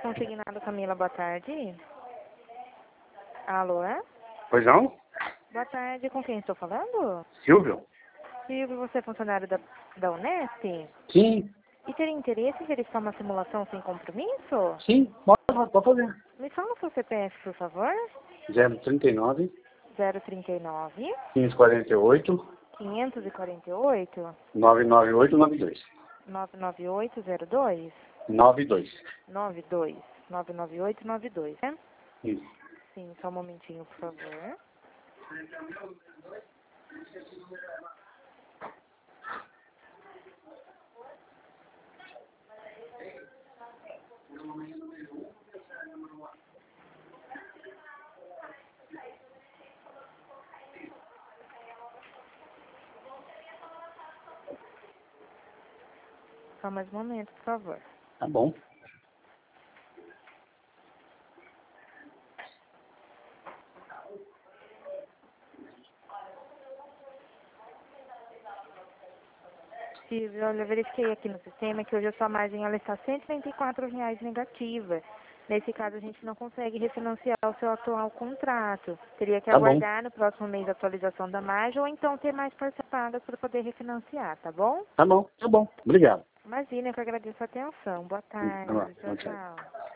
Consignado Camila, boa tarde. Alô, é? Pois não? Boa tarde, com quem estou falando? Silvio? Silvio, você é funcionário da Unesp? Sim, E teria interesse em verificar uma simulação sem compromisso? sim, pode fazer. Me fala o seu CPF, por favor. 039 039 548 548 99892. 99802 92. 92 99892, né? Isso. Sim, só um momentinho, por favor. Só mais um momento, por favor. Tá bom. Silvio, olha, eu verifiquei aqui no sistema que hoje a sua margem ela está R$ 134,00 negativa. Nesse caso, a gente não consegue refinanciar o seu atual contrato. Teria que Tá bom. aguardar no próximo mês a atualização da margem ou então ter mais parceladas para poder refinanciar, tá bom? Tá bom. Obrigado. Imagina, eu que agradeço a atenção. Boa tarde. Tá bom. Tchau, Tchau. tchau.